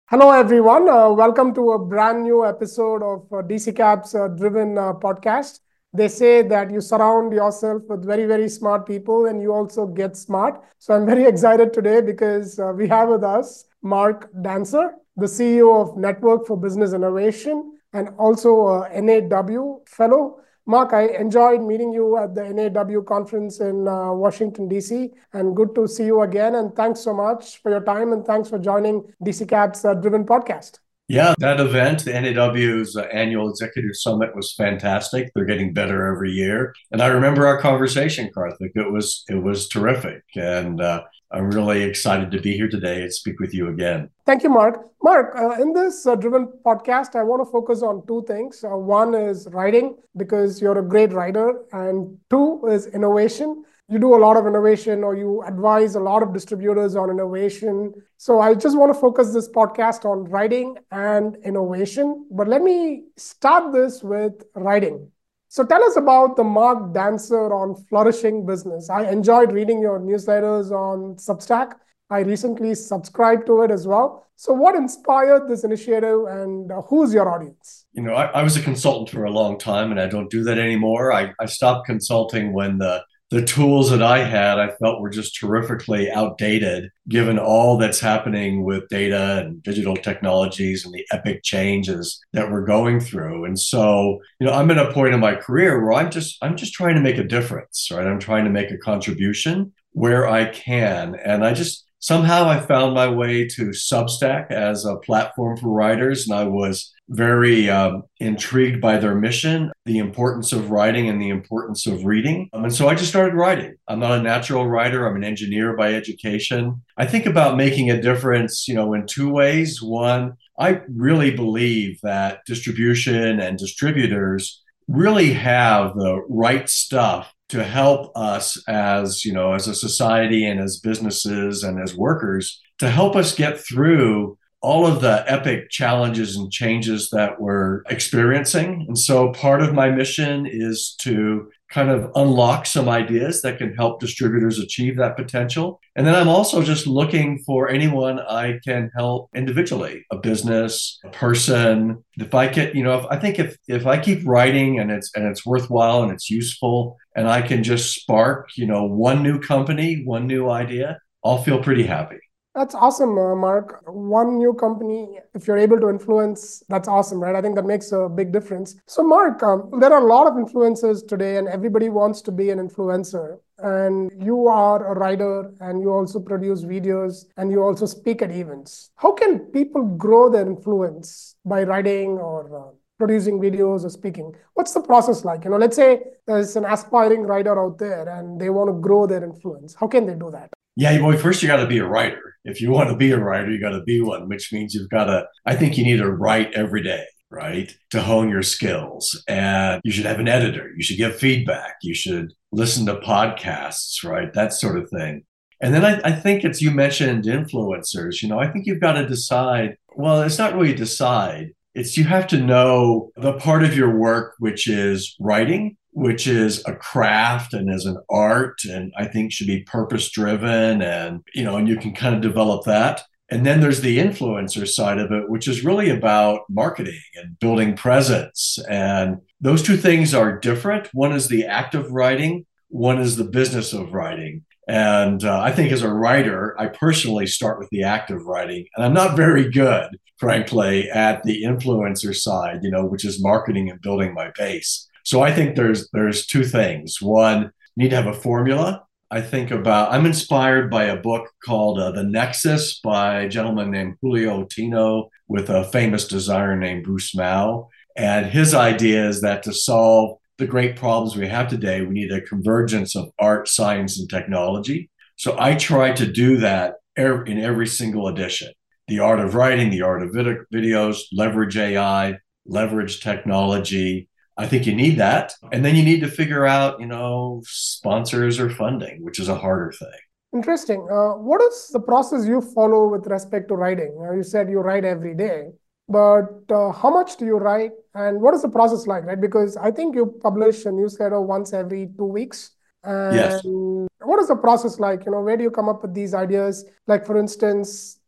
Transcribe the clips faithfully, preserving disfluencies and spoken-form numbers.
Hello, everyone. Uh, welcome to a brand new episode of uh, D C Cap's uh, Driven uh, podcast. They say that you surround yourself with very, very smart people and you also get smart. So I'm very excited today because uh, we have with us Mark Dancer, the C E O of Network for Business Innovation and also a N A W fellow. Mark, I enjoyed meeting you at the N A W conference in uh, Washington, D C, and good to see you again. And thanks so much for your time and thanks for joining D C Cap's uh, Driven podcast. Yeah, that event, the N A W's uh, annual executive summit was fantastic. They're getting better every year. And I remember our conversation, Karthik. It was it was terrific. And uh, I'm really excited to be here today and speak with you again. Thank you, Mark. Mark, uh, in this uh, Driven podcast, I want to focus on two things. Uh, one is writing, because you're a great writer, and two is innovation. You do a lot of innovation or you advise a lot of distributors on innovation. So I just want to focus this podcast on writing and innovation. But let me start this with writing. So tell us about the Mark Dancer on flourishing business. I enjoyed reading your newsletters on Substack. I recently subscribed to it as well. So what inspired this initiative and uh, who's your audience? You know, I, I was a consultant for a long time and I don't do that anymore. I, I stopped consulting when the the tools that I had, I felt were just terrifically outdated, given all that's happening with data and digital technologies and the epic changes that we're going through. And so, you know, I'm at a point in my career where I'm just, I'm just trying to make a difference, right? I'm trying to make a contribution where I can. And I just, somehow I found my way to Substack as a platform for writers, and I was very um, intrigued by their mission, the importance of writing and the importance of reading. Um, and so I just started writing. I'm not a natural writer. I'm an engineer by education. I think about making a difference, you know, in two ways. One, I really believe that distribution and distributors really have the right stuff to help us as, you know, as a society and as businesses and as workers to help us get through all of the epic challenges and changes that we're experiencing. And so part of my mission is to kind of unlock some ideas that can help distributors achieve that potential. And then I'm also just looking for anyone I can help individually, a business, a person. If I get, you know, if I think if if I keep writing and it's and it's worthwhile and it's useful and I can just spark, you know, one new company, one new idea, I'll feel pretty happy. That's awesome, uh, Mark. One new company, if you're able to influence, that's awesome, right? I think that makes a big difference. So, Mark, um, there are a lot of influencers today, and everybody wants to be an influencer. And you are a writer, and you also produce videos, and you also speak at events. How can people grow their influence by writing or uh, producing videos or speaking? What's the process like? You know, let's say there's an aspiring writer out there, and they want to grow their influence. How can they do that? Yeah, boy, first you got to be a writer. If you want to be a writer, you got to be one, which means you've got to, I think you need to write every day, right? To hone your skills. And you should have an editor. You should give feedback. You should listen to podcasts, right? That sort of thing. And then I, I think it's, you mentioned influencers, you know, I think you've got to decide, well, it's not really decide. It's you have to know the part of your work, which is writing, which is a craft and is an art, and I think should be purpose driven, and you know, and you can kind of develop that. And then there's the influencer side of it, which is really about marketing and building presence. And those two things are different. One is the act of writing, one is the business of writing. And uh, I think as a writer, I personally start with the act of writing, and I'm not very good, frankly, at the influencer side, you know, which is marketing and building my base. So I think there's there's two things. One, you need to have a formula. I think about, I'm inspired by a book called uh, The Nexus by a gentleman named Julio Tino with a famous designer named Bruce Mao. And his idea is that to solve the great problems we have today, we need a convergence of art, science, and technology. So I try to do that in every single edition. The art of writing, the art of vid- videos, leverage A I, leverage technology. I think you need that. And then you need to figure out, you know, sponsors or funding, which is a harder thing. Interesting. Uh, what is the process you follow with respect to writing? Uh, you said you write every day, but uh, how much do you write and what is the process like, right? Because I think you publish a newsletter once every two weeks. Yes. And what is the process like? You know, where do you come up with these ideas? Like, for instance,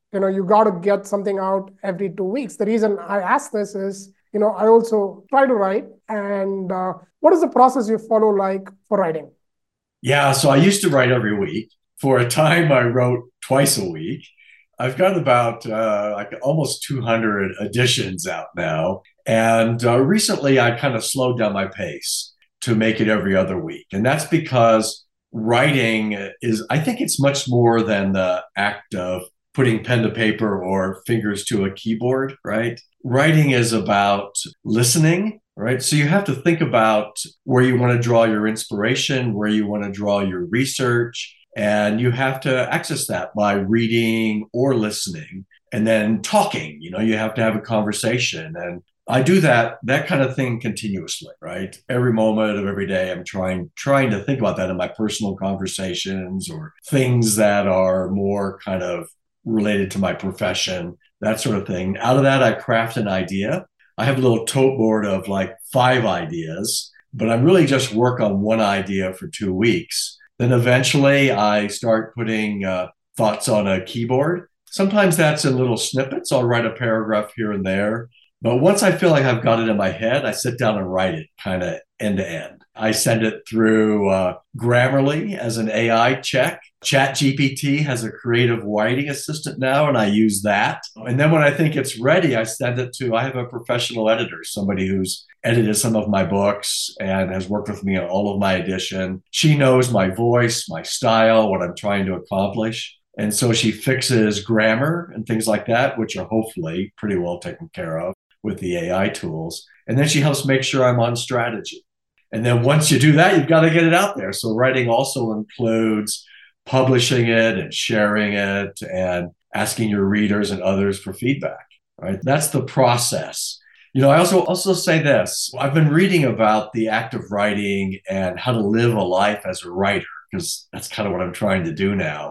you know, you got to get something out every two weeks. The reason I ask this is, you know, I also try to write. And uh, what is the process you follow like for writing? Yeah, so I used to write every week. For a time, I wrote twice a week. I've got about uh, like almost two hundred editions out now. And uh, recently, I kind of slowed down my pace to make it every other week. And that's because writing is, I think it's much more than the act of putting pen to paper or fingers to a keyboard, right? Writing is about listening, right? So you have to think about where you want to draw your inspiration, where you want to draw your research, and you have to access that by reading or listening and then talking. You know, you have to have a conversation. And I do that, that kind of thing continuously, right? Every moment of every day, I'm trying, trying to think about that in my personal conversations or things that are more kind of related to my profession, that sort of thing. Out of that, I craft an idea. I have a little tote board of like five ideas, but I'm really just work on one idea for two weeks. Then eventually I start putting uh, thoughts on a keyboard. Sometimes that's in little snippets. I'll write a paragraph here and there. But once I feel like I've got it in my head, I sit down and write it kind of end to end. I send it through uh, Grammarly as an A I check. ChatGPT has a creative writing assistant now, and I use that. And then when I think it's ready, I send it to, I have a professional editor, somebody who's edited some of my books and has worked with me on all of my edition. She knows my voice, my style, what I'm trying to accomplish. And so she fixes grammar and things like that, which are hopefully pretty well taken care of with the A I tools. And then she helps make sure I'm on strategy. And then once you do that, you've got to get it out there. So writing also includes publishing it and sharing it and asking your readers and others for feedback, right? That's the process. You know, I also also say this. I've been reading about the act of writing and how to live a life as a writer, because that's kind of what I'm trying to do now.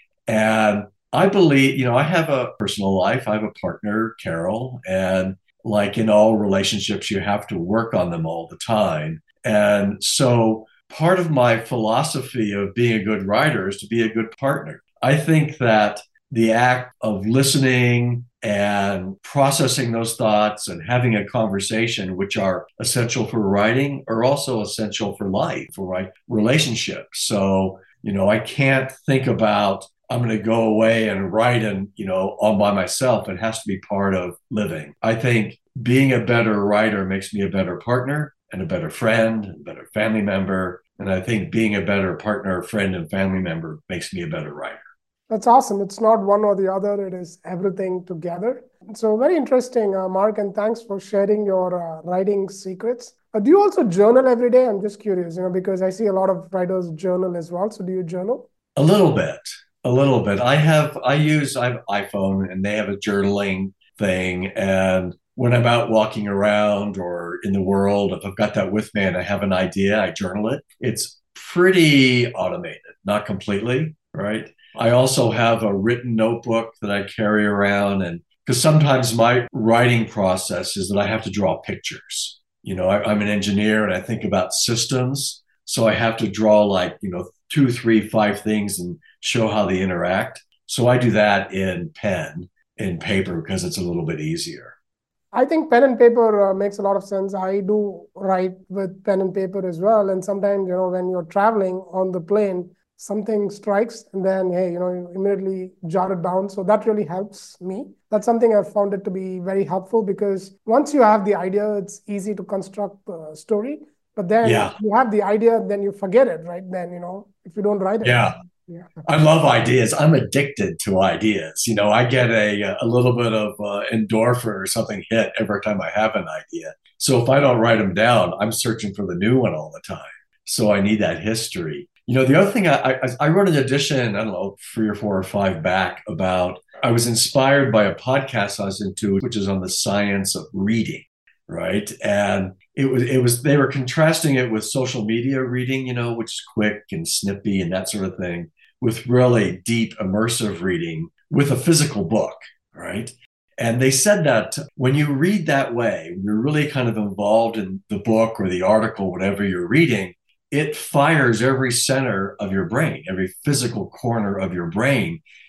And I believe, you know, I have a personal life. I have a partner, Carol, and like in all relationships, you have to work on them all the time. And so part of my philosophy of being a good writer is to be a good partner. I think that the act of listening and processing those thoughts and having a conversation, which are essential for writing, are also essential for life, for right relationships. So, you know, I can't think about I'm going to go away and write and, you know, all by myself. It has to be part of living. I think being a better writer makes me a better partner and a better friend, a better family member. And I think being a better partner, friend, and family member makes me a better writer. That's awesome. It's not one or the other. It is everything together. So very interesting, uh, Mark, and thanks for sharing your uh, writing secrets. Uh, do you also journal every day? I'm just curious, you know, because I see a lot of writers journal as well. So do you journal? A little bit, a little bit. I have, I use, I have iPhone and they have a journaling thing. And when I'm out walking around or in the world, if I've got that with me and I have an idea, I journal it. It's pretty automated, not completely, right? I also have a written notebook that I carry around, and because sometimes my writing process is that I have to draw pictures. You know, I, I'm an engineer and I think about systems. So I have to draw like, you know, two, three, five things and show how they interact. So I do that in pen, in paper, because it's a little bit easier. I think pen and paper uh, makes a lot of sense. I do write with pen and paper as well. And sometimes, you know, when you're traveling on the plane, something strikes and then, hey, you know, you immediately jot it down. So that really helps me. That's something I've found it to be very helpful, because once you have the idea, it's easy to construct the story. But then Yeah. you have the idea, then you forget it, right? Then, you know, if you don't write it. Yeah. Yeah. I love ideas. I'm addicted to ideas. You know, I get a a little bit of uh, endorphin or something hit every time I have an idea. So if I don't write them down, I'm searching for the new one all the time. So I need that history. You know, the other thing, I, I, I wrote an edition, I don't know, three or four or five back about, I was inspired by a podcast I was into, which is on the science of reading, right? And it was, it was, they were contrasting it with social media reading, you know, which is quick and snippy and that sort of thing, with really deep, immersive reading with a physical book, right? And they said that when you read that way, when you're really kind of involved in the book or the article, whatever you're reading, it fires every center of your brain, every physical corner of your brain.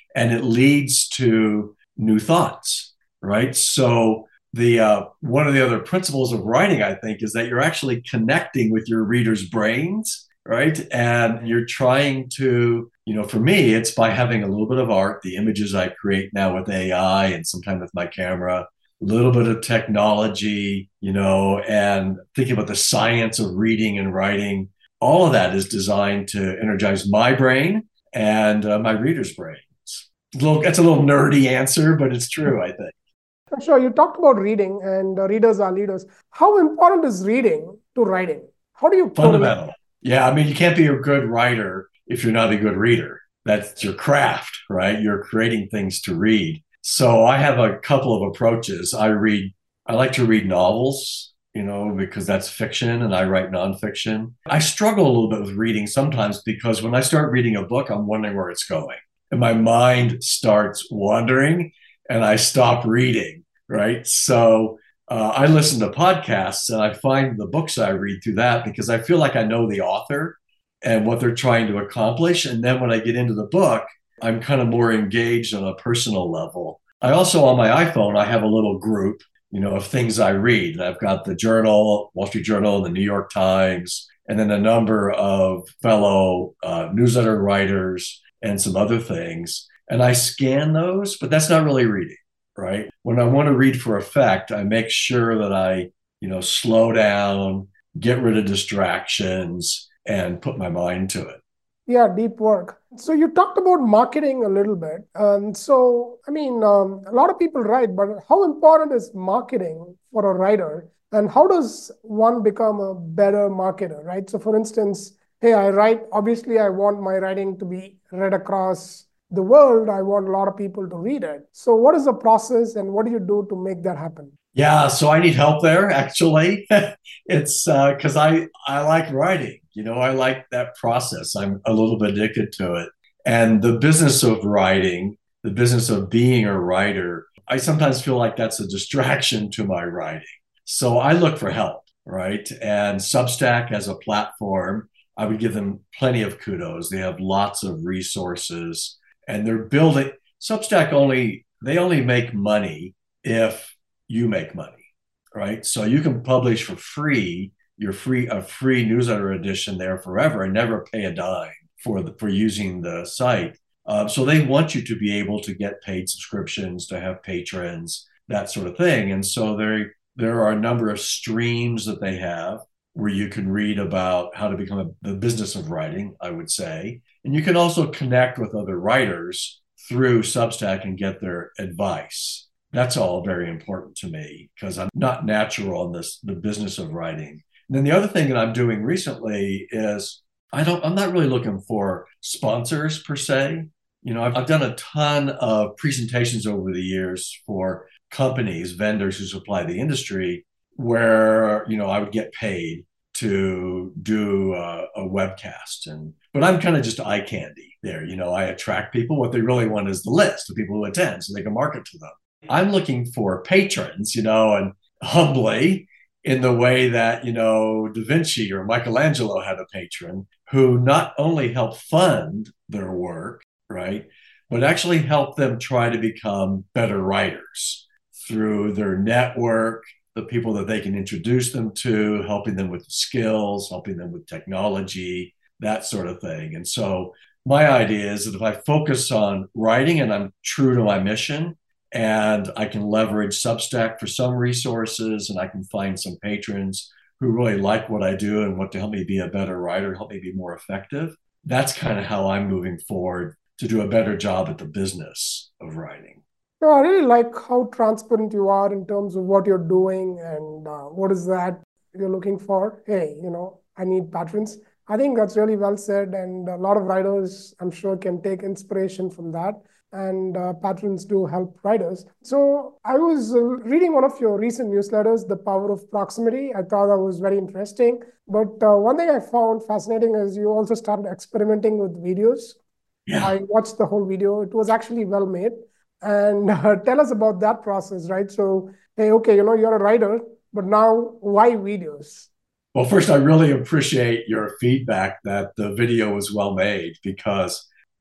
and it leads to new thoughts, right? So the uh, one of the other principles of writing, I think, is that you're actually connecting with your readers' brains, right? And you're trying to, you know, for me, it's by having a little bit of art, the images I create now with A I and sometimes with my camera, a little bit of technology, you know, and thinking about the science of reading and writing. All of that is designed to energize my brain and uh, my readers' brains. It's a little, it's a little nerdy answer, but it's true, I think. Sure, you talked about reading and uh, readers are leaders. How important is reading to writing? How do you correlate? Fundamental. Yeah, I mean, you can't be a good writer if you're not a good reader. That's your craft, right? You're creating things to read. So I have a couple of approaches. I read, I like to read novels, you know, because that's fiction and I write nonfiction. I struggle a little bit with reading sometimes because when I start reading a book, I'm wondering where it's going. And my mind starts wandering and I stop reading, right? So uh, I listen to podcasts and I find the books I read through that because I feel like I know the author and what they're trying to accomplish. And then when I get into the book, I'm kind of more engaged on a personal level. I also, on my iPhone, I have a little group, you know, of things I read. And I've got the Journal, Wall Street Journal, the New York Times, and then a number of fellow uh, newsletter writers and some other things. And I scan those, but that's not really reading, right? When I want to read for effect, I make sure that I, you know, slow down, get rid of distractions, and put my mind to it. Yeah, deep work. So you talked about marketing a little bit. And so, I mean, um, a lot of people write, but how important is marketing for a writer? And how does one become a better marketer, right? So for instance, hey, I write, obviously I want my writing to be read across the world. I want a lot of people to read it. So what is the process and what do you do to make that happen? Yeah, so I need help there, actually. It's because uh, I, I like writing. You know, I like that process. I'm a little bit addicted to it. And the business of writing, the business of being a writer, I sometimes feel like that's a distraction to my writing. So I look for help, right? And Substack as a platform, I would give them plenty of kudos. They have lots of resources and they're building. Substack only, they only make money if you make money, right? So you can publish for free, your free a free newsletter edition there forever and never pay a dime for the, for using the site. Uh, so they want you to be able to get paid subscriptions, to have patrons, that sort of thing. And so there there are a number of streams that they have where you can read about how to become a, the business of writing, I would say. And you can also connect with other writers through Substack and get their advice. That's all very important to me because I'm not natural in this the business of writing. And then the other thing that I'm doing recently is I don't I'm not really looking for sponsors per se. You know, I've, I've done a ton of presentations over the years for companies, vendors who supply the industry, where you know I would get paid to do a, a webcast, and but I'm kind of just eye candy there. You know, I attract people. What they really want is the list of people who attend, so they can market to them. I'm looking for patrons, you know, and humbly in the way that, you know, Da Vinci or Michelangelo had a patron who not only helped fund their work, right, but actually helped them try to become better writers through their network, the people that they can introduce them to, helping them with skills, helping them with technology, that sort of thing. And so my idea is that if I focus on writing and I'm true to my mission, and I can leverage Substack for some resources, and I can find some patrons who really like what I do and want to help me be a better writer, help me be more effective. That's kind of how I'm moving forward to do a better job at the business of writing. No, I really like how transparent you are in terms of what you're doing and uh, what is that you're looking for. Hey, you know, I need patrons. I think that's really well said. And a lot of writers, I'm sure, can take inspiration from that. And uh, patrons do help writers. So I was uh, reading one of your recent newsletters, The Power of Proximity. I thought that was very interesting. But uh, one thing I found fascinating is you also started experimenting with videos. Yeah. I watched the whole video. It was actually well made. And uh, tell us about that process, right? So, hey, okay, you know, you're a writer, but now why videos? Well, first, I really appreciate your feedback that the video was well made because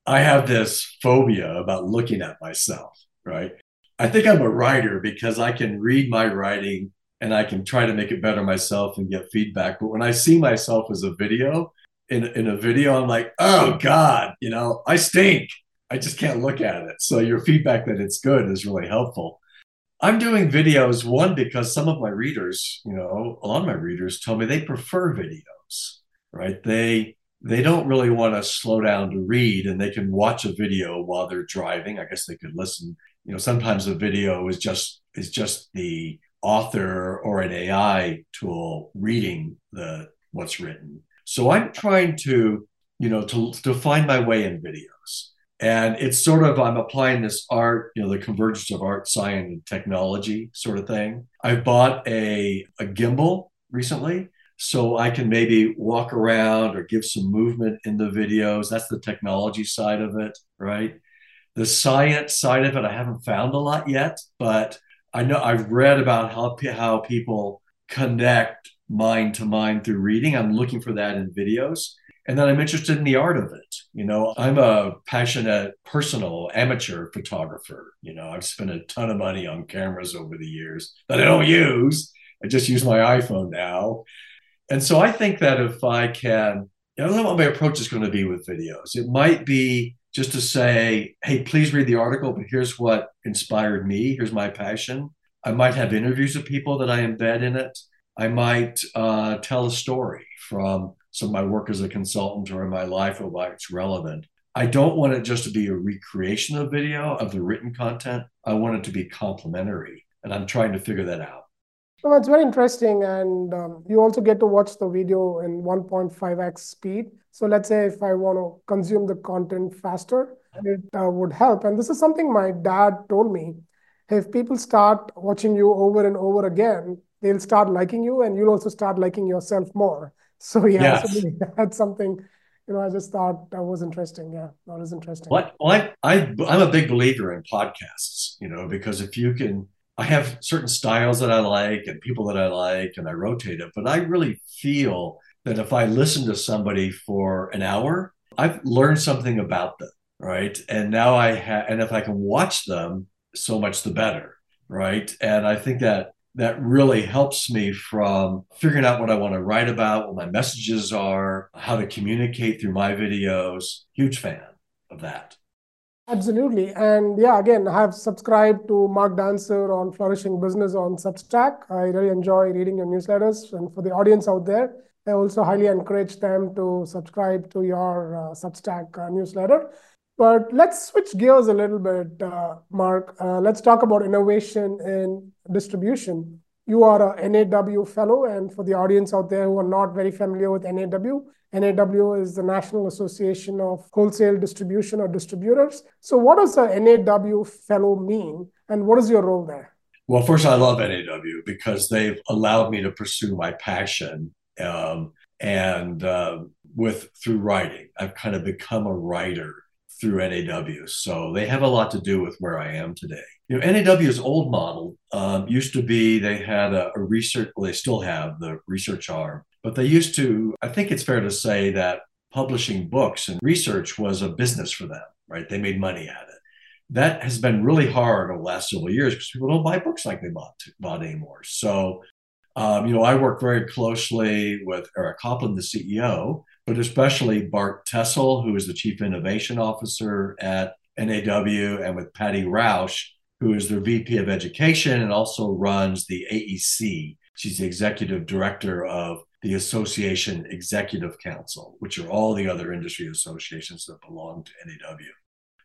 I have this phobia about looking at myself, right? I think I'm a writer because I can read my writing and I can try to make it better myself and get feedback. But when I see myself as a video, in, in a video, I'm like, oh God, you know, I stink. I just can't look at it. So your feedback that it's good is really helpful. I'm doing videos, one, because some of my readers, you know, a lot of my readers tell me they prefer videos, right? They they don't really want to slow down to read, and they can watch a video while they're driving. I guess they could listen. You know, sometimes a video is just is just the author or an A I tool reading the what's written. So I'm trying to, you know, to to find my way in videos. And it's sort of, I'm applying this art, you know, the convergence of art, science, and technology sort of thing. I bought a, a gimbal recently, so I can maybe walk around or give some movement in the videos. That's the technology side of it, right? The science side of it, I haven't found a lot yet, but I know I've read about how, how people connect mind to mind through reading. I'm looking for that in videos. And then I'm interested in the art of it. You know, I'm a passionate, personal, amateur photographer. You know, I've spent a ton of money on cameras over the years that I don't use. I just use my iPhone now. And so I think that if I can, I don't know what my approach is going to be with videos. It might be just to say, hey, please read the article, but here's what inspired me. Here's my passion. I might have interviews with people that I embed in it. I might uh, tell a story from some of my work as a consultant or in my life or why it's relevant. I don't want it just to be a recreation of video, of the written content. I want it to be complementary. And I'm trying to figure that out. Well, it's very interesting. And um, you also get to watch the video in one point five x speed. So let's say if I want to consume the content faster, it uh, would help. And this is something my dad told me. If people start watching you over and over again, they'll start liking you, and you'll also start liking yourself more. So yeah, so Yes. that's something, you know, I just thought that was interesting. Yeah, that was interesting. Well, I, I, I'm a big believer in podcasts, you know, because if you can, I have certain styles that I like and people that I like, and I rotate it. But I really feel that if I listen to somebody for an hour, I've learned something about them, right? And now I have, and if I can watch them, so much the better, right? And I think that that really helps me from figuring out what I want to write about, what my messages are, how to communicate through my videos. Huge fan of that. Absolutely. And yeah, again, I have subscribed to Mark Dancer on Flourishing Business on Substack. I really enjoy reading your newsletters. And for the audience out there, I also highly encourage them to subscribe to your uh, Substack uh, newsletter. But let's switch gears a little bit, uh, Mark. Uh, let's talk about innovation in distribution. You are a N A W fellow, and for the audience out there who are not very familiar with N A W, N A W is the National Association of Wholesale Distribution or Distributors. So what does a N A W fellow mean, and what is your role there? Well, first, I love N A W because they've allowed me to pursue my passion, um, and uh, with through writing. I've kind of become a writer through N A W. So they have a lot to do with where I am today. You know, N A W's old model um, used to be they had a, a research, well, they still have the research arm, but they used to, I think it's fair to say that publishing books and research was a business for them, right? They made money at it. That has been really hard over the last several years because people don't buy books like they bought, bought anymore. So, um, you know, I work very closely with Eric Copland, the C E O, but especially Bart Tessel, who is the Chief Innovation Officer at N A W, and with Patty Roush, who is the V P of Education and also runs the A E C. She's the Executive Director of the Association Executive Council, which are all the other industry associations that belong to N A W.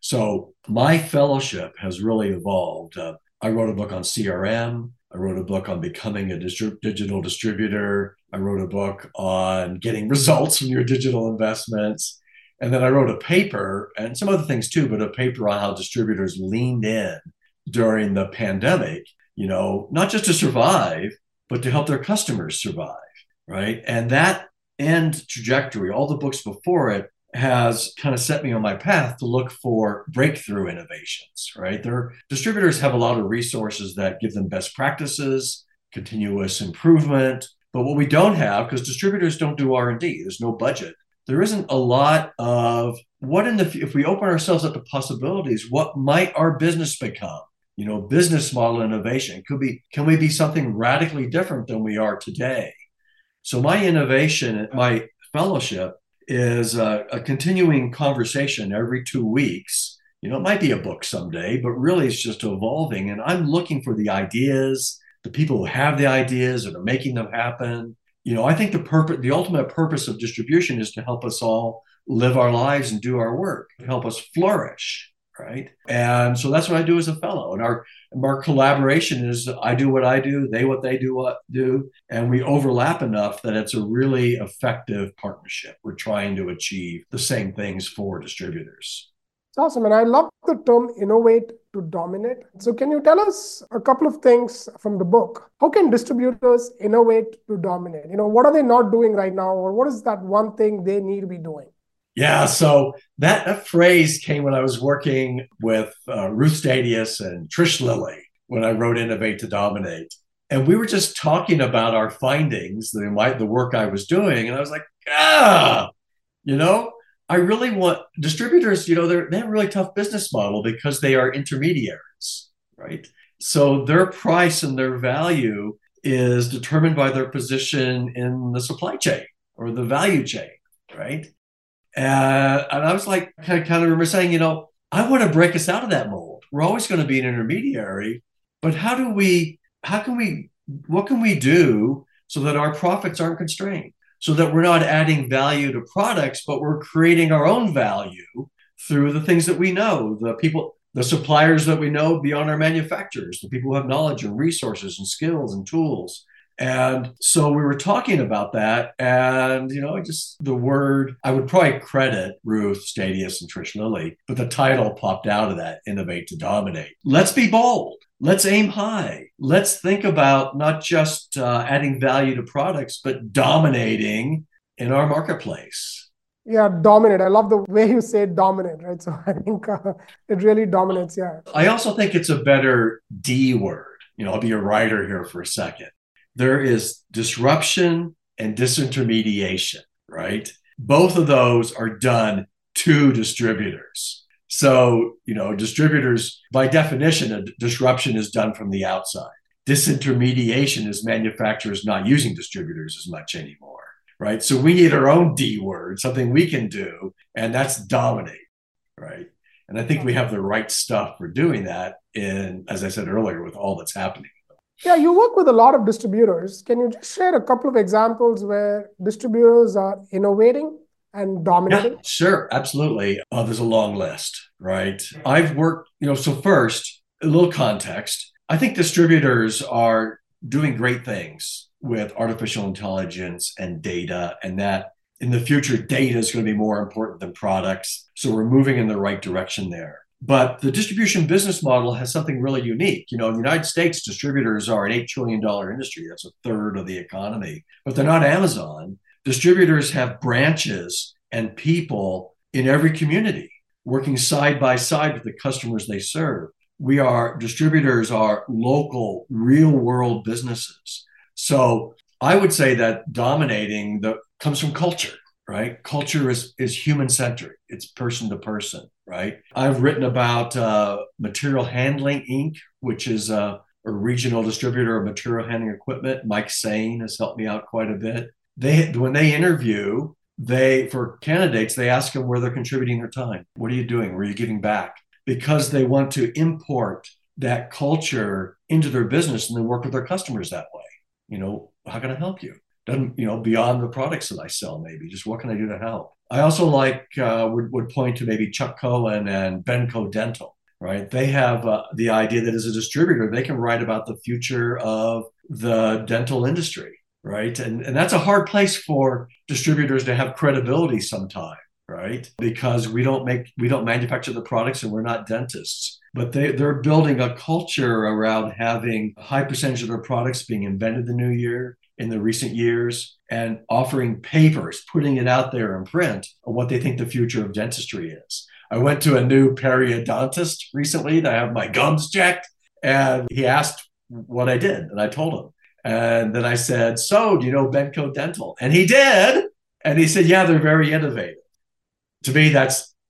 So my fellowship has really evolved. Uh, I wrote a book on C R M. I wrote a book on becoming a distri- digital distributor. I wrote a book on getting results from your digital investments. And then I wrote a paper and some other things too, but a paper on how distributors leaned in during the pandemic, you know, not just to survive, but to help their customers survive, right? And that end trajectory, all the books before it, has kind of set me on my path to look for breakthrough innovations, right? Their distributors have a lot of resources that give them best practices, continuous improvement. But what we don't have, because distributors don't do R and D, there's no budget. There isn't a lot of what in the, if we open ourselves up to possibilities, what might our business become? You know, business model innovation could be, can we be something radically different than we are today? So my innovation, my fellowship is a, a continuing conversation every two weeks. You know, it might be a book someday, but really it's just evolving. And I'm looking for the ideas, the people who have the ideas and are making them happen. You know, I think the purpose, the ultimate purpose of distribution is to help us all live our lives and do our work, to help us flourish, right? And so that's what I do as a fellow. And our our collaboration is I do what I do, they what they do what do, and we overlap enough that it's a really effective partnership. We're trying to achieve the same things for distributors. It's awesome. And I love the term innovate to dominate. So can you tell us a couple of things from the book? How can distributors innovate to dominate? You know, what are they not doing right now? Or what is that one thing they need to be doing? Yeah, so that, that phrase came when I was working with uh, Ruth Stadius and Trish Lilly when I wrote Innovate to Dominate. And we were just talking about our findings, the, my, the work I was doing. And I was like, ah, you know, I really want distributors, you know, they're, they have a really tough business model because they are intermediaries, right? So their price and their value is determined by their position in the supply chain or the value chain, right? And, and I was like, I kind of remember saying, you know, I want to break us out of that mold. We're always going to be an intermediary, but how do we, how can we, what can we do so that our profits aren't constrained? So that we're not adding value to products, but we're creating our own value through the things that we know, the people, the suppliers that we know beyond our manufacturers, the people who have knowledge and resources and skills and tools. And so we were talking about that. And, you know, just the word, I would probably credit Ruth Stadius and Trish Lilly, but the title popped out of that, Innovate to Dominate. Let's be bold. Let's aim high. Let's think about not just uh, adding value to products, but dominating in our marketplace. Yeah, dominate. I love the way you say dominate, right? So I think uh, it really dominates. Yeah. I also think it's a better D word. You know, I'll be a writer here for a second. There is disruption and disintermediation, right? Both of those are done to distributors. So, you know, distributors, by definition, a disruption is done from the outside. Disintermediation is manufacturers not using distributors as much anymore, right? So we need our own D word, something we can do, and that's dominate, right? And I think we have the right stuff for doing that in, as I said earlier, with all that's happening. Yeah, you work with a lot of distributors. Can you just share a couple of examples where distributors are innovating and dominating? Yeah, sure, absolutely. Uh, there's a long list, right? I've worked, you know, so first, a little context. I think distributors are doing great things with artificial intelligence and data, and that in the future, data is going to be more important than products. So we're moving in the right direction there. But the distribution business model has something really unique. You know, in the United States, distributors are an eight trillion dollars industry. That's a third of the economy, but they're not Amazon. Distributors have branches and people in every community working side by side with the customers they serve. We are, distributors are local, real world businesses. So I would say that dominating the comes from culture, right? Culture is, is human centric. It's person to person, right? I've written about uh, Material Handling Incorporated, which is a, a regional distributor of material handling equipment. Mike Sane has helped me out quite a bit. They, when they interview, they, for candidates, they ask them where they're contributing their time. What are you doing? Where are you giving back? Because they want to import that culture into their business and then work with their customers that way. You know, how can I help you? Doesn't, you know, beyond the products that I sell, maybe just what can I do to help? I also like, uh, would, would point to maybe Chuck Cohen and Benco Dental, right? They have uh, the idea that as a distributor, they can write about the future of the dental industry, right? And, and that's a hard place for distributors to have credibility sometime, right? Because we don't make, we don't manufacture the products and we're not dentists. But they, they're building a culture around having a high percentage of their products being invented the new year, in the recent years, and offering papers, putting it out there in print on what they think the future of dentistry is. I went to a new periodontist recently to have my gums checked, and he asked what I did, and I told him. And then I said, so do you know Benco Dental? And he did. And he said, yeah, they're very innovative. To me, that's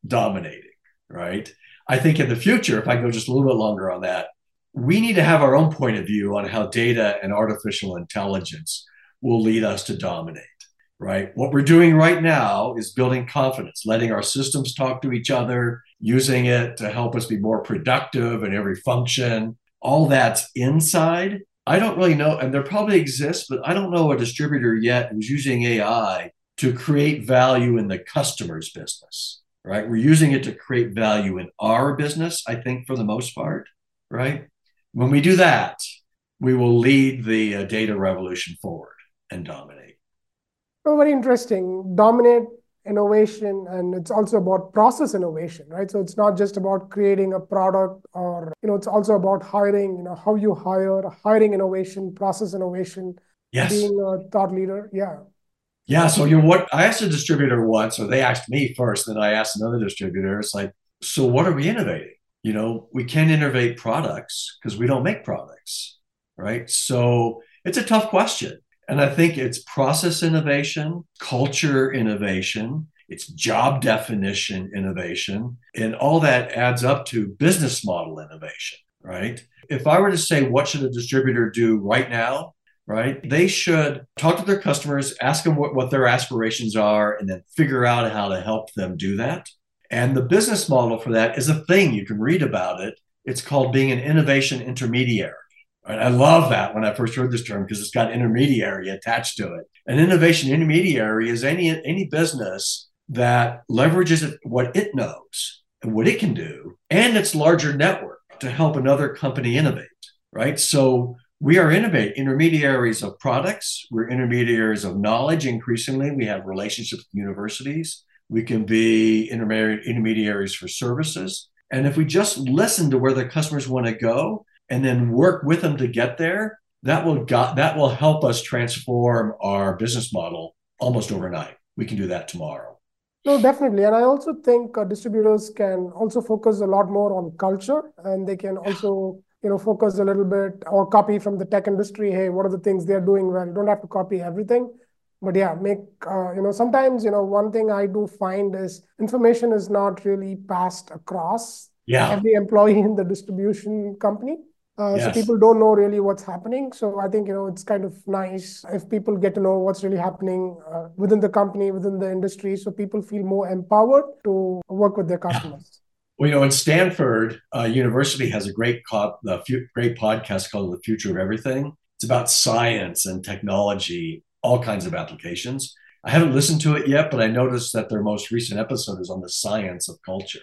dominating, right? I think in the future, if I go just a little bit longer on that, we need to have our own point of view on how data and artificial intelligence will lead us to dominate, right? What we're doing right now is building confidence, letting our systems talk to each other, using it to help us be more productive in every function. All that's inside. I don't really know, and there probably exists, but I don't know a distributor yet who's using A I to create value in the customer's business, right? We're using it to create value in our business, I think, for the most part, right? When we do that, we will lead the uh, data revolution forward and dominate. Oh, very interesting. Dominate innovation, and it's also about process innovation, right? So it's not just about creating a product, or, you know, it's also about hiring, you know, how you hire, hiring innovation, process innovation, yes. being a thought leader. Yeah. Yeah. So, you know what, I asked a distributor once, or they asked me first, then I asked another distributor. It's like, so what are we innovating? You know, we can't innovate products because we don't make products, right? So it's a tough question. And I think it's process innovation, culture innovation, it's job definition innovation, and all that adds up to business model innovation, right? If I were to say, what should a distributor do right now, right? They should talk to their customers, ask them what, what their aspirations are, and then figure out how to help them do that. And the business model for that is a thing. You can read about it. It's called being an innovation intermediary. Right? I love that when I first heard this term because it's got intermediary attached to it. An innovation intermediary is any, any business that leverages what it knows and what it can do and its larger network to help another company innovate, right? So we are innovate intermediaries of products. We're intermediaries of knowledge. Increasingly, we have relationships with universities. We can be intermediaries for services. And if we just listen to where the customers want to go and then work with them to get there, that will got, that will help us transform our business model almost overnight. We can do that tomorrow. No, definitely. And I also think uh, distributors can also focus a lot more on culture, and they can also, you know, focus a little bit or copy from the tech industry. Hey, what are the things they're doing well? You don't have to copy everything. But yeah, make, uh, you know, sometimes, you know, one thing I do find is information is not really passed across yeah. every employee in the distribution company. Uh, yes. So people don't know really what's happening. So I think, you know, it's kind of nice if people get to know what's really happening uh, within the company, within the industry, so people feel more empowered to work with their customers. Yeah. Well, you know, in Stanford uh, University has a great, co- a few, great podcast called The Future of Everything. It's about science and technology, all kinds of applications. I haven't listened to it yet, but I noticed that their most recent episode is on the science of culture.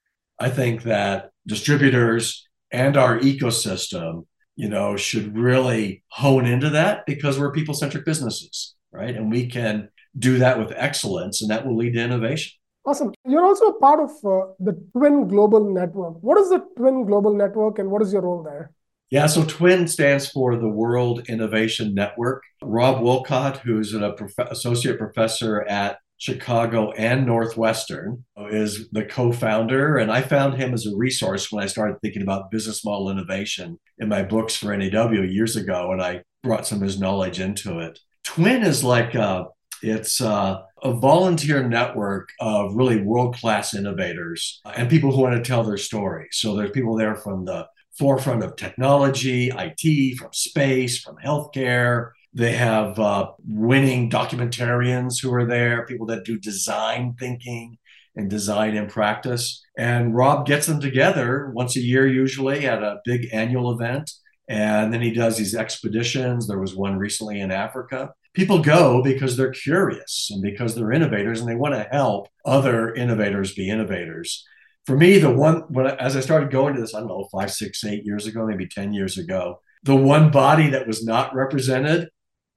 I think that distributors and our ecosystem, you know, should really hone into that because we're people-centric businesses, right? And we can do that with excellence, and that will lead to innovation. Awesome. You're also a part of uh, the Twin Global Network. What is the Twin Global Network, and what is your role there? Yeah, so TWIN stands for the World Innovation Network. Rob Wolcott, who's a prof- associate professor at Chicago and Northwestern, is the co-founder. And I found him as a resource when I started thinking about business model innovation in my books for N A W years ago, and I brought some of his knowledge into it. TWIN is like, a, it's a, a volunteer network of really world-class innovators and people who want to tell their story. So there's people there from the forefront of technology, I T, from space, from healthcare. They have uh, winning documentarians who are there, people that do design thinking and design in practice. And Rob gets them together once a year, usually at a big annual event. And then he does these expeditions. There was one recently in Africa. People go because they're curious and because they're innovators and they want to help other innovators be innovators. For me, the one, when I, as I started going to this, I don't know, five, six, eight years ago, maybe ten years ago, the one body that was not represented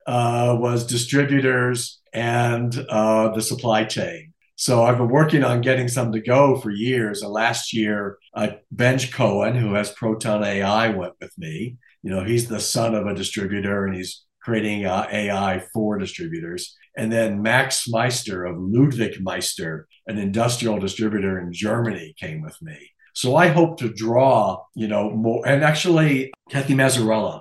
uh, was distributors and uh, the supply chain. So I've been working on getting some to go for years. And last year, uh, Benj Cohen, who has Proton A I, went with me. You know, he's the son of a distributor and he's creating uh, A I for distributors. And then Max Meister of Ludwig Meister, an industrial distributor in Germany, came with me. So I hope to draw, you know, more. And actually, Kathy Mazzarella,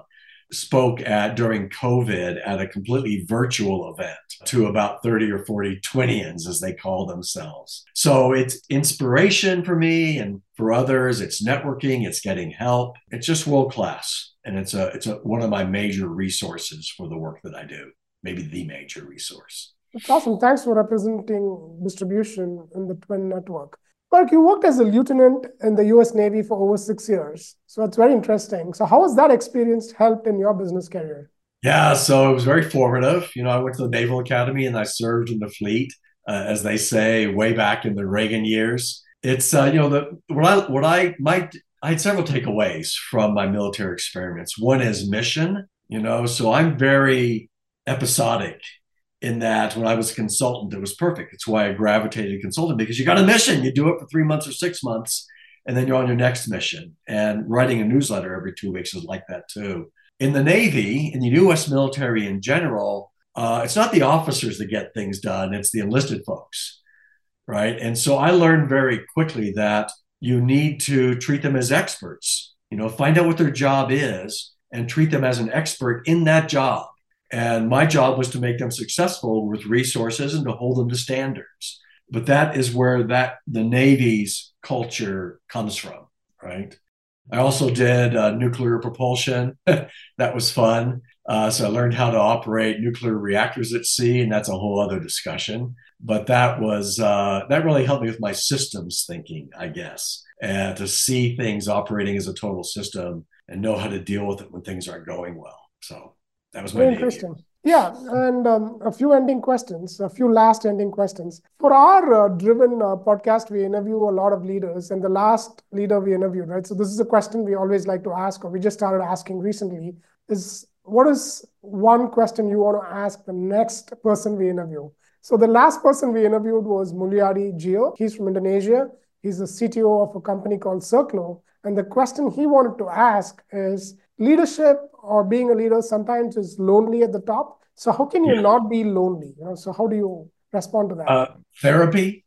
spoke at during COVID at a completely virtual event to about thirty or forty Twinians, as they call themselves. So it's inspiration for me and for others. It's networking, it's getting help. It's just world class. And it's a it's a, one of my major resources for the work that I do, maybe the major resource. That's awesome. Thanks for representing distribution in the Twin network. Mark, you worked as a lieutenant in the U S Navy for over six years. So it's very interesting. So how has that experience helped in your business career? Yeah, so it was very formative. You know, I went to the Naval Academy and I served in the fleet, uh, as they say, way back in the Reagan years. It's, uh, you know, the what I, what I might, I had several takeaways from my military experience. One is mission, you know, so I'm very episodic in that when I was a consultant, it was perfect. It's why I gravitated to consulting, because you got a mission. You do it for three months or six months, and then you're on your next mission. And writing a newsletter every two weeks is like that too. In the Navy, in the U S military in general, uh, it's not the officers that get things done. It's the enlisted folks, right? And so I learned very quickly that you need to treat them as experts, you know, find out what their job is and treat them as an expert in that job. And my job was to make them successful with resources and to hold them to standards. But that is where that the Navy's culture comes from, right? I also did uh, nuclear propulsion. That was fun. Uh, so I learned how to operate nuclear reactors at sea, and that's a whole other discussion. But that was uh, that really helped me with my systems thinking, I guess, and to see things operating as a total system and know how to deal with it when things aren't going well. So that was my Very Navy. interesting. Yeah, and um, a few ending questions, a few last ending questions. For our uh, driven uh, podcast, we interview a lot of leaders, and the last leader we interviewed, right? So this is a question we always like to ask, or we just started asking recently, is what is one question you want to ask the next person we interview? So the last person we interviewed was Mulyadi Gio. He's from Indonesia. He's the C T O of a company called Circlo. And the question he wanted to ask is, leadership or being a leader sometimes is lonely at the top. So how can you yeah. not be lonely? You know, so how do you respond to that? Uh, therapy,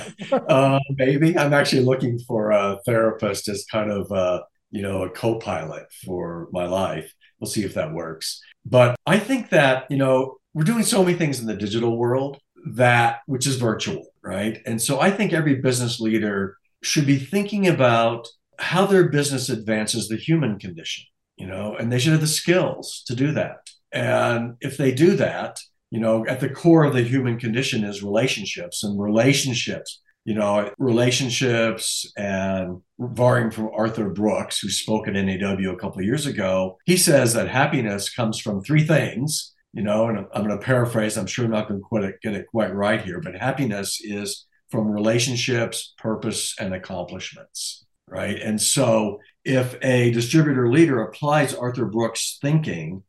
uh, maybe. I'm actually looking for a therapist as kind of, uh, you know, a co-pilot for my life. We'll see if that works. But I think that, you know, we're doing so many things in the digital world that, which is virtual, right? And so I think every business leader should be thinking about how their business advances the human condition. You know, and they should have the skills to do that. And if they do that, you know, at the core of the human condition is relationships and relationships, you know, relationships and borrowing from Arthur Brooks, who spoke at N A W a couple of years ago, he says that happiness comes from three things, you know, and I'm going to paraphrase, I'm sure I'm not going to quite get it quite right here, but happiness is from relationships, purpose, and accomplishments. Right. And so if a distributor leader applies Arthur Brooks' thinking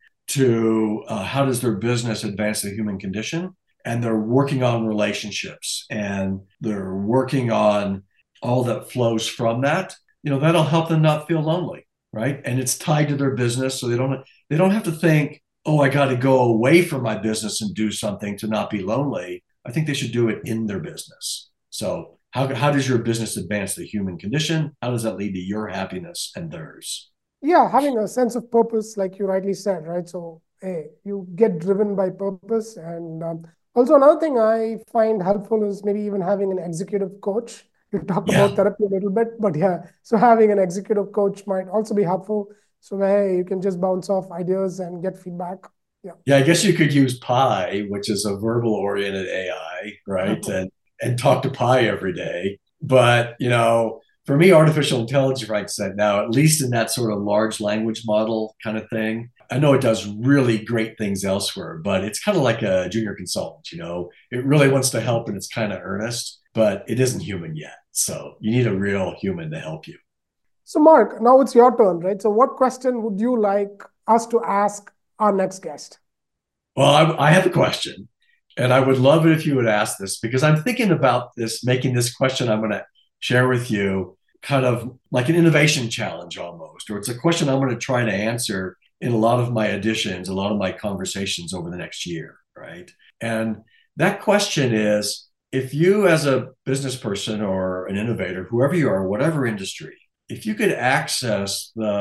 to uh, how does their business advance the human condition, and they're working on relationships and they're working on all that flows from that, you know, that'll help them not feel lonely. Right. And it's tied to their business. So they don't they don't have to think, oh, I got to go away from my business and do something to not be lonely. I think they should do it in their business. So How, how does your business advance the human condition? How does that lead to your happiness and theirs? Yeah, having a sense of purpose, like you rightly said, right? So, hey, you get driven by purpose. And um, also another thing I find helpful is maybe even having an executive coach. You talked yeah. about therapy a little bit, but yeah, so having an executive coach might also be helpful. So, hey, you can just bounce off ideas and get feedback. Yeah, yeah. I guess you could use Pi, which is a verbal-oriented A I, right? and and talk to Pi every day. But, you know, for me, artificial intelligence right set now, at least in that sort of large language model kind of thing, I know it does really great things elsewhere, but it's kind of like a junior consultant, you know, it really wants to help and it's kind of earnest, but it isn't human yet. So you need a real human to help you. So Mark, now it's your turn, right? So what question would you like us to ask our next guest? Well, I, I have a question. And I would love it if you would ask this, because I'm thinking about this, making this question I'm going to share with you kind of like an innovation challenge almost, or it's a question I'm going to try to answer in a lot of my editions, a lot of my conversations over the next year, right? And that question is, if you as a business person or an innovator, whoever you are, whatever industry, if you could access the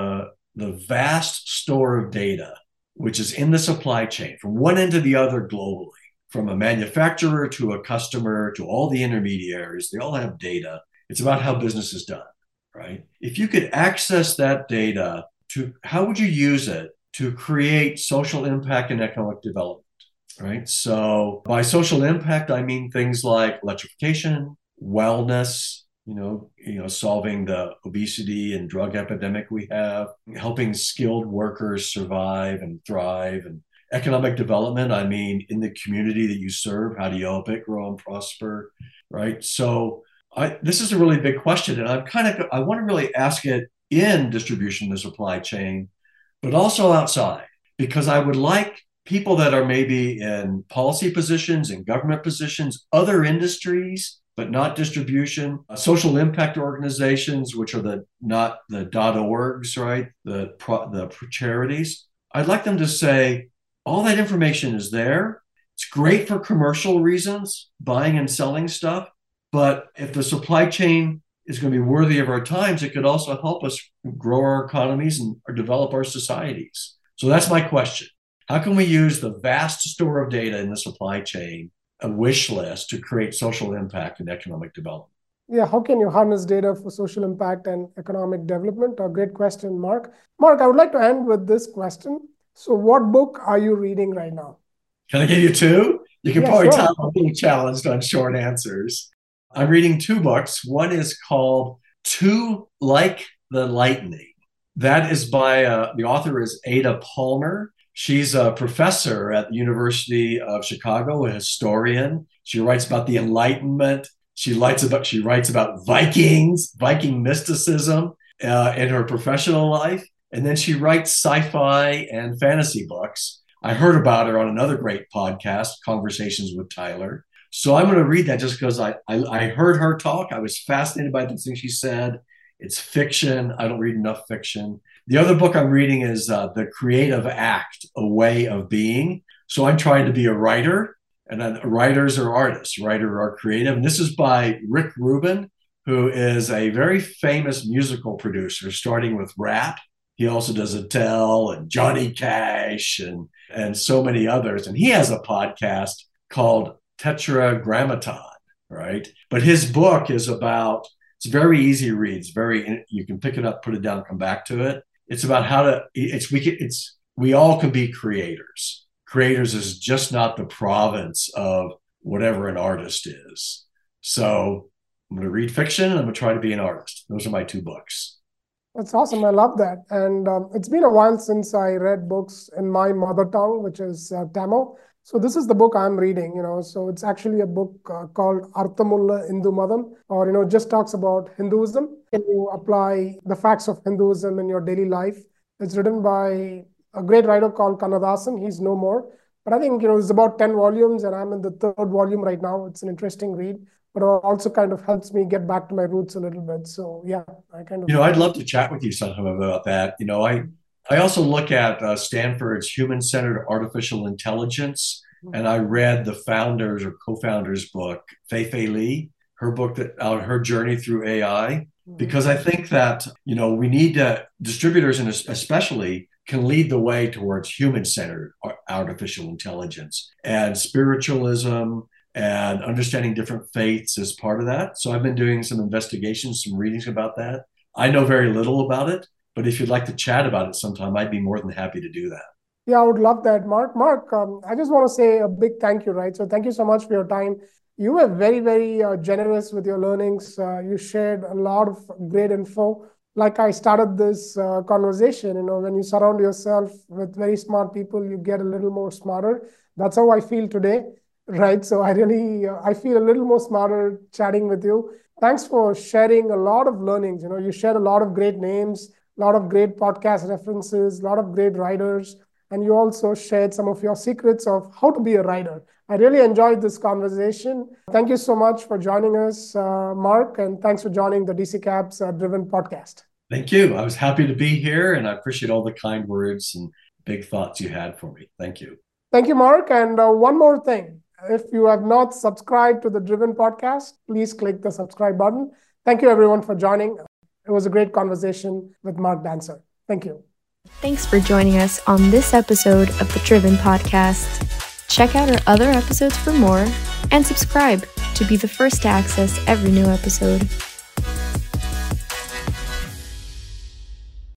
the vast store of data, which is in the supply chain from one end to the other globally, from a manufacturer to a customer to all the intermediaries, they all have data. It's about how business is done, right? If you could access that data, to how would you use it to create social impact and economic development, right? So by social impact, I mean things like electrification, wellness, you know, you know, solving the obesity and drug epidemic we have, helping skilled workers survive and thrive, and economic development, I mean, in the community that you serve, how do you help it grow and prosper, right? So I, this is a really big question, and I'm kind of, I want to really ask it in distribution, the supply chain, but also outside, because I would like people that are maybe in policy positions, in government positions, other industries, but not distribution, uh, social impact organizations, which are the not the .orgs, right? The pro, the charities. I'd like them to say, all that information is there. It's great for commercial reasons, buying and selling stuff. But if the supply chain is going to be worthy of our times, it could also help us grow our economies and or develop our societies. So that's my question. How can we use the vast store of data in the supply chain, a wish list, to create social impact and economic development? Yeah, how can you harness data for social impact and economic development? A great question, Mark. Mark, I would like to end with this question. So what book are you reading right now? Can I give you two? You can Yeah, probably sure. tell I'm being challenged on short answers. I'm reading two books. One is called Two Like the Lightning. That is by, uh, the author is Ada Palmer. She's a professor at the University of Chicago, a historian. She writes about the Enlightenment. She writes about, she writes about Vikings, Viking mysticism uh, in her professional life. And then she writes sci-fi and fantasy books. I heard about her on another great podcast, Conversations with Tyler. So I'm going to read that just because I, I, I heard her talk. I was fascinated by the things she said. It's fiction. I don't read enough fiction. The other book I'm reading is uh, The Creative Act, A Way of Being. So I'm trying to be a writer, and then writers are artists. Writers are creative. And this is by Rick Rubin, who is a very famous musical producer, starting with rap. He also does Adele and Johnny Cash and, and so many others. And he has a podcast called Tetragrammaton, right? But his book is about, it's very easy to read. It's very, you can pick it up, put it down, come back to it. It's about how to, it's, we can, it's, we all can be creators. Creators is just not the province of whatever an artist is. So I'm going to read fiction and I'm going to try to be an artist. Those are my two books. That's awesome. I love that. And um, it's been a while since I read books in my mother tongue, which is uh, Tamil. So this is the book I'm reading, you know, so it's actually a book uh, called Arthamulla Hindu Madam, or, you know, just talks about Hinduism. Can you apply the facts of Hinduism in your daily life? It's written by a great writer called Kannadasan. He's no more. But I think, you know, it's about ten volumes and I'm in the third volume right now. It's an interesting read, but it also kind of helps me get back to my roots a little bit. So yeah, I kind of... You know, I'd love to chat with you sometime about that. You know, I, I also look at uh, Stanford's Human-Centered Artificial Intelligence, and I read the founders or co-founders book, Fei-Fei Li, her book that uh, her journey through A I, because I think that, you know, we need to, distributors and especially can lead the way towards human-centered artificial intelligence, and spiritualism and understanding different faiths is part of that. So I've been doing some investigations, some readings about that. I know very little about it, but if you'd like to chat about it sometime, I'd be more than happy to do that. Yeah, I would love that, Mark. Mark, um, I just want to say a big thank you, right? So thank you so much for your time. You were very, very uh, generous with your learnings. Uh, you shared a lot of great info. Like I started this uh, conversation, you know, when you surround yourself with very smart people, you get a little more smarter. That's how I feel today, right? So I really, uh, I feel a little more smarter chatting with you. Thanks for sharing a lot of learnings. You know, you shared a lot of great names, a lot of great podcast references, a lot of great writers. And you also shared some of your secrets of how to be a writer. I really enjoyed this conversation. Thank you so much for joining us, uh, Mark, and thanks for joining the D C Caps uh, Driven podcast. Thank you. I was happy to be here, and I appreciate all the kind words and big thoughts you had for me. Thank you. Thank you, Mark. And uh, one more thing. If you have not subscribed to the Driven podcast, please click the subscribe button. Thank you, everyone, for joining. It was a great conversation with Mark Dancer. Thank you. Thanks for joining us on this episode of the Driven Podcast. Check out our other episodes for more and subscribe to be the first to access every new episode.